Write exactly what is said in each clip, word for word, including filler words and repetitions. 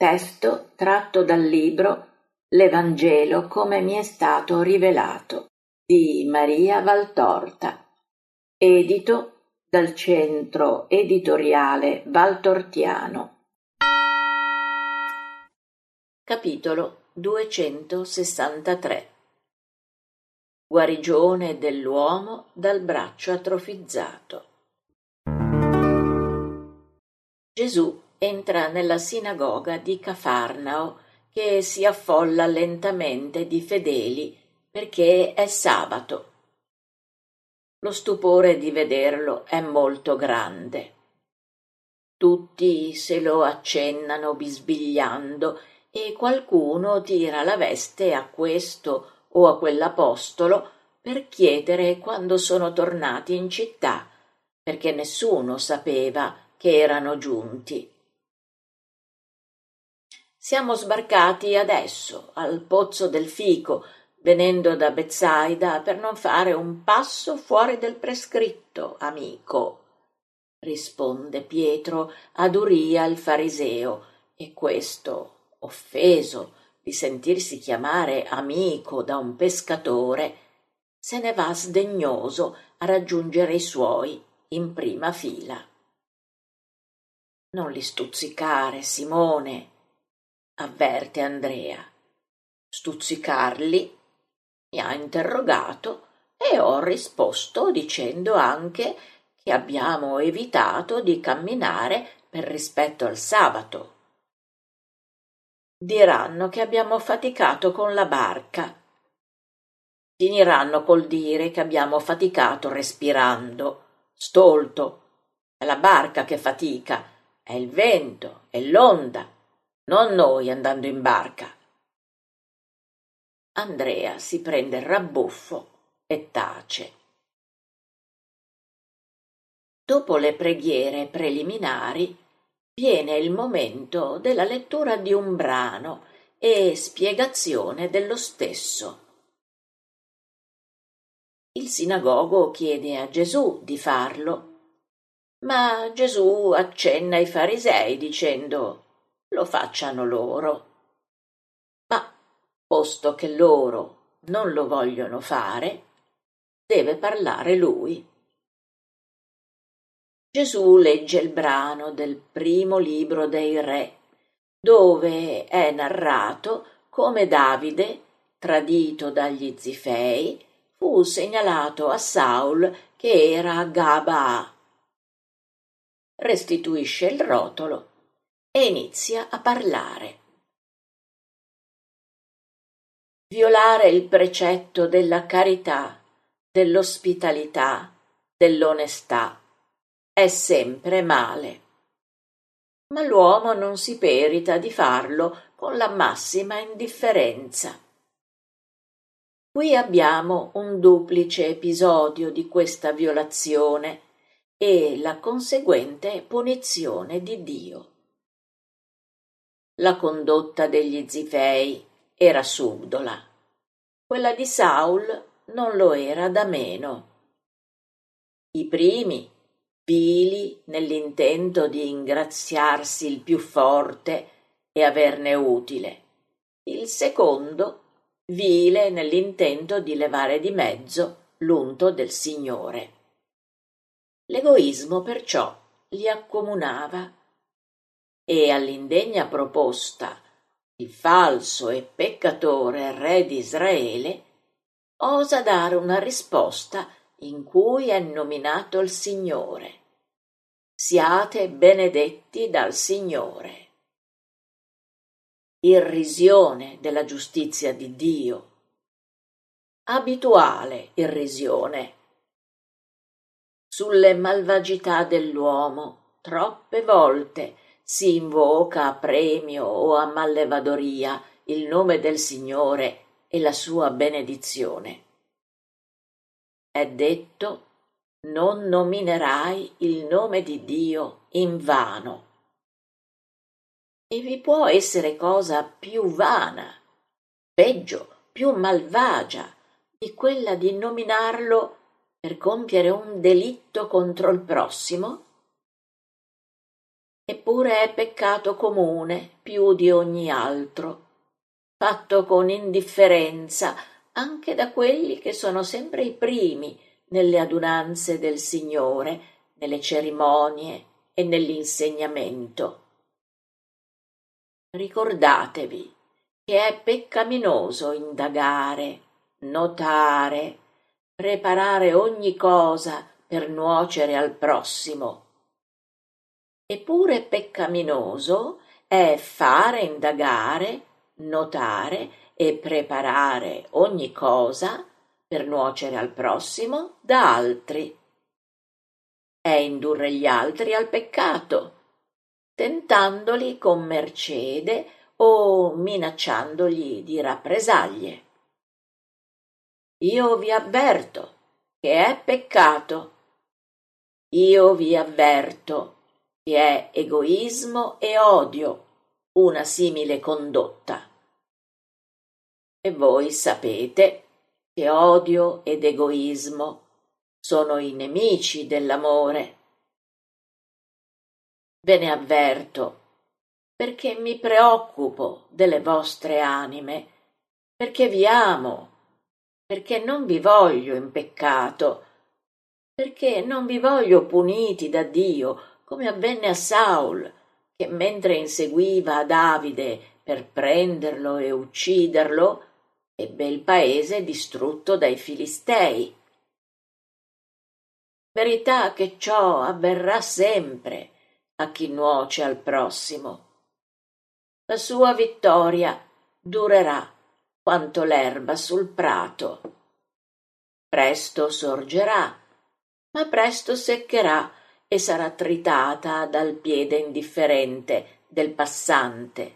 Testo tratto dal libro L'Evangelo come mi è stato rivelato di Maria Valtorta, edito dal Centro Editoriale Valtortiano. Capitolo duecentosessantatré. Guarigione dell'uomo dal braccio atrofizzato. Gesù entra nella sinagoga di Cafarnao, che si affolla lentamente di fedeli perché è sabato. Lo stupore di vederlo è molto grande. Tutti se lo accennano bisbigliando e qualcuno tira la veste a questo o a quell'apostolo per chiedere quando sono tornati in città, perché nessuno sapeva che erano giunti. Siamo sbarcati adesso al Pozzo del Fico, venendo da Betsaida per non fare un passo fuori del prescritto, amico, risponde Pietro ad Uria il fariseo, e questo, offeso di sentirsi chiamare amico da un pescatore, se ne va sdegnoso a raggiungere i suoi in prima fila. Non li stuzzicare, Simone, avverte Andrea. Stuzzicarli? Mi ha interrogato e ho risposto dicendo anche che abbiamo evitato di camminare per rispetto al sabato. Diranno che abbiamo faticato con la barca. Finiranno col dire che abbiamo faticato respirando. Stolto. È la barca che fatica, è il vento, è l'onda, non noi andando in barca. Andrea si prende il rabbuffo e tace. Dopo le preghiere preliminari viene il momento della lettura di un brano e spiegazione dello stesso. Il sinagogo chiede a Gesù di farlo, ma Gesù accenna ai farisei dicendo: lo facciano loro. Ma, posto che loro non lo vogliono fare, deve parlare lui. Gesù legge il brano del primo libro dei Re, dove è narrato come Davide, tradito dagli Zifei, fu segnalato a Saul che era a Gabaa. Restituisce il rotolo e inizia a parlare. Violare il precetto della carità, dell'ospitalità, dell'onestà è sempre male. Ma l'uomo non si perita di farlo con la massima indifferenza. Qui abbiamo un duplice episodio di questa violazione e la conseguente punizione di Dio. La condotta degli Zifei era subdola, quella di Saul non lo era da meno. I primi, vili nell'intento di ingraziarsi il più forte e averne utile; il secondo, vile nell'intento di levare di mezzo l'unto del Signore. L'egoismo perciò li accomunava e all'indegna proposta il falso e peccatore re di Israele osa dare una risposta in cui è nominato il Signore. Siate benedetti dal Signore. Irrisione della giustizia di Dio. Abituale irrisione. Sulle malvagità dell'uomo troppe volte si invoca a premio o a mallevadoria il nome del Signore e la sua benedizione. È detto: non nominerai il nome di Dio in vano. E vi può essere cosa più vana, peggio, più malvagia di quella di nominarlo per compiere un delitto contro il prossimo? eppure è peccato comune più di ogni altro, fatto con indifferenza anche da quelli che sono sempre i primi nelle adunanze del Signore, nelle cerimonie e nell'insegnamento. Ricordatevi che è peccaminoso indagare, notare, preparare ogni cosa per nuocere al prossimo. Eppure peccaminoso è fare indagare, notare e preparare ogni cosa per nuocere al prossimo da altri. È indurre gli altri al peccato, tentandoli con mercede o minacciandogli di rappresaglie. Io vi avverto che è peccato. Io vi avverto che è egoismo e odio una simile condotta. E voi sapete che odio ed egoismo sono i nemici dell'amore. Ve ne avverto perché mi preoccupo delle vostre anime, perché vi amo, perché non vi voglio in peccato, perché non vi voglio puniti da Dio, come avvenne a Saul, che mentre inseguiva Davide per prenderlo e ucciderlo, ebbe il paese distrutto dai Filistei. Verità che ciò avverrà sempre a chi nuoce al prossimo. La sua vittoria durerà quanto l'erba sul prato. Presto sorgerà, ma presto seccherà e sarà tritata dal piede indifferente del passante.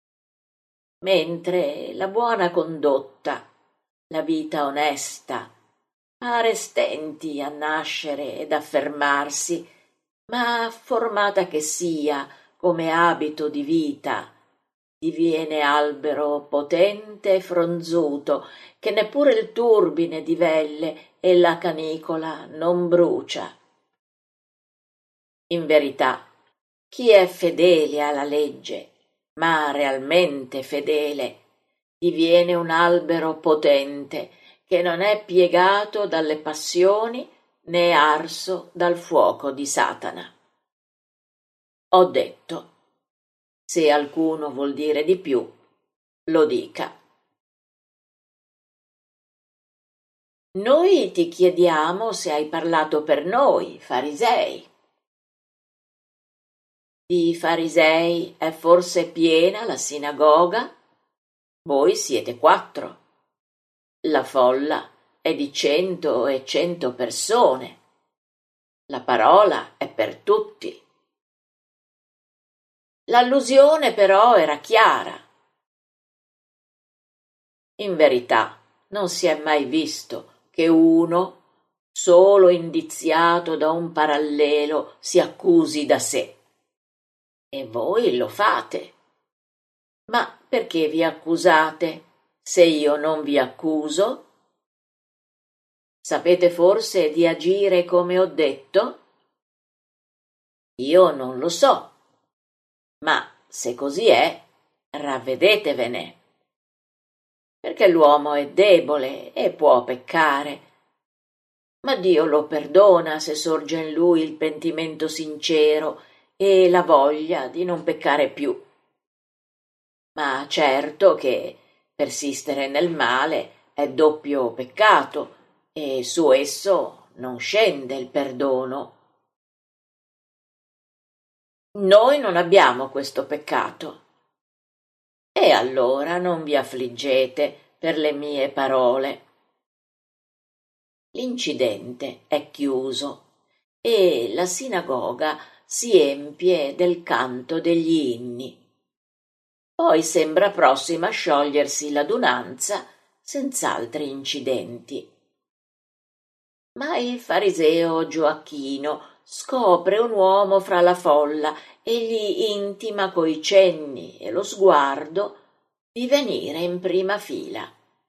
Mentre la buona condotta, la vita onesta, pare stenti a nascere ed affermarsi, ma formata che sia come abito di vita, diviene albero potente e fronzuto, che neppure il turbine di velle e la canicola non brucia. In verità, chi è fedele alla legge, ma realmente fedele, diviene un albero potente che non è piegato dalle passioni né arso dal fuoco di Satana. Ho detto. Se alcuno vuol dire di più, lo dica. Noi ti chiediamo se hai parlato per noi, farisei. Di farisei è forse piena la sinagoga? Voi siete quattro. La folla è di cento e cento persone. La parola è per tutti. L'allusione però era chiara. In verità non si è mai visto che uno, solo indiziato da un parallelo, si accusi da sé. E voi lo fate. Ma perché vi accusate se io non vi accuso? Sapete forse di agire come ho detto? Io non lo so, ma se così è, ravvedetevene. Perché l'uomo è debole e può peccare, ma Dio lo perdona se sorge in lui il pentimento sincero e la voglia di non peccare più. Ma certo che persistere nel male è doppio peccato e su esso non scende il perdono. Noi non abbiamo questo peccato. E allora non vi affliggete per le mie parole. L'incidente è chiuso e la sinagoga si empie del canto degli inni. Poi sembra prossima a sciogliersi l'adunanza senz'altri incidenti. Ma il fariseo Gioacchino scopre un uomo fra la folla e gli intima coi cenni e lo sguardo di venire in prima fila.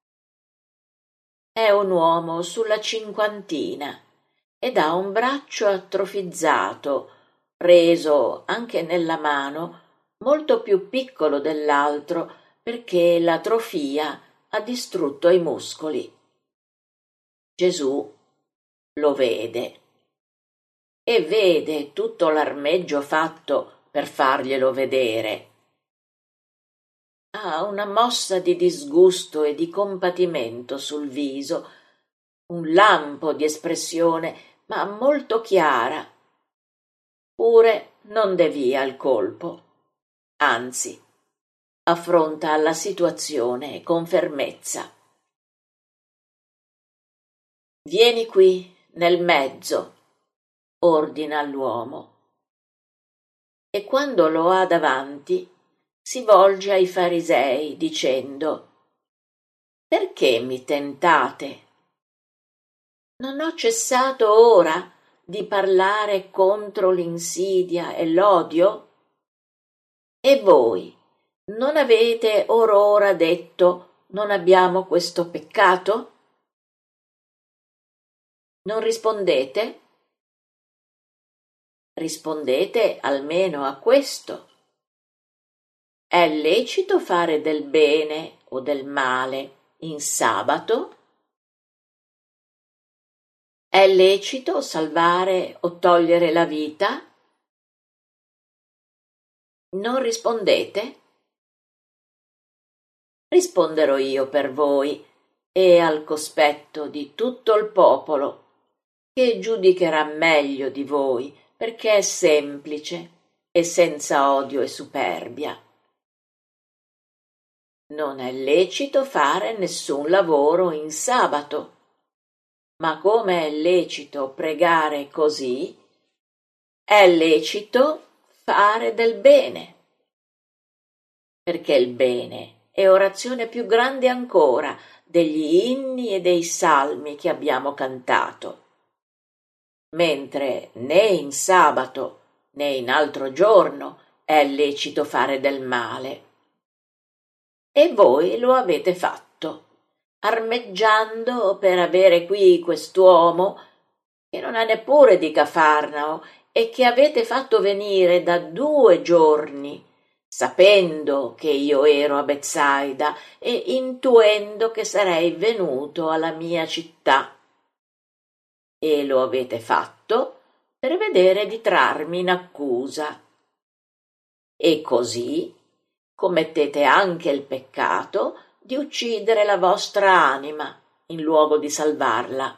È un uomo sulla cinquantina ed ha un braccio atrofizzato, preso anche nella mano, molto più piccolo dell'altro, perché l'atrofia ha distrutto i muscoli. Gesù lo vede e vede tutto l'armeggio fatto per farglielo vedere. Ha una mossa di disgusto e di compatimento sul viso, un lampo di espressione, ma molto chiara. Pure non devia il colpo, anzi, affronta la situazione con fermezza. Vieni qui, nel mezzo, ordina all'uomo. E quando lo ha davanti, si volge ai farisei dicendo: perché mi tentate? Non ho cessato ora di parlare contro l'insidia e l'odio? E voi non avete or ora detto: non abbiamo questo peccato? Non rispondete? Rispondete almeno a questo. È lecito fare del bene o del male in sabato? È lecito salvare o togliere la vita? Non rispondete? Risponderò io per voi e al cospetto di tutto il popolo, che giudicherà meglio di voi, perché è semplice e senza odio e superbia. Non è lecito fare nessun lavoro in sabato, ma come è lecito pregare così, è lecito fare del bene, perché il bene è orazione più grande ancora degli inni e dei salmi che abbiamo cantato, mentre né in sabato né in altro giorno è lecito fare del male. E voi lo avete fatto, armeggiando per avere qui quest'uomo che non è neppure di Cafarnao e che avete fatto venire da due giorni, sapendo che io ero a Betsaida e intuendo che sarei venuto alla mia città. E lo avete fatto per vedere di trarmi in accusa. E così commettete anche il peccato di uccidere la vostra anima in luogo di salvarla.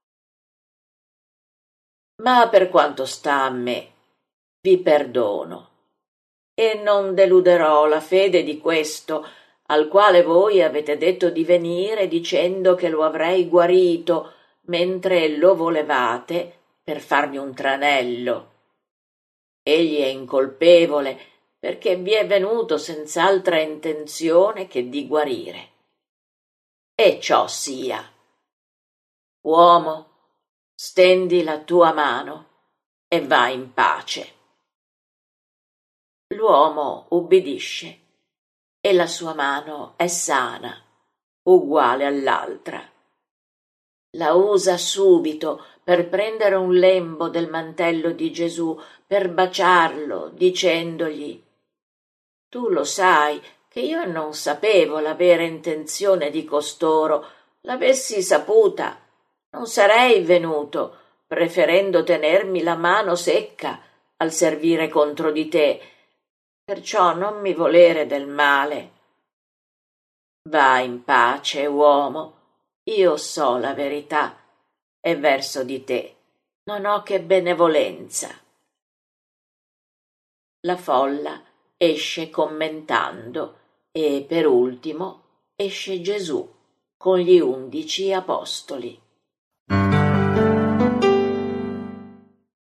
Ma per quanto sta a me, vi perdono e non deluderò la fede di questo, al quale voi avete detto di venire dicendo che lo avrei guarito mentre lo volevate per farmi un tranello. Egli è incolpevole perché vi è venuto senz'altra intenzione che di guarire. E ciò sia. Uomo, stendi la tua mano e va in pace. L'uomo ubbidisce e la sua mano è sana, uguale all'altra. La usa subito per prendere un lembo del mantello di Gesù, per baciarlo, dicendogli: tu lo sai che io non sapevo la vera intenzione di costoro, l'avessi saputa, non sarei venuto, preferendo tenermi la mano secca al servire contro di te, perciò non mi volere del male. Va in pace, uomo, io so la verità e verso di te non ho che benevolenza. La folla esce commentando e per ultimo esce Gesù con gli undici apostoli.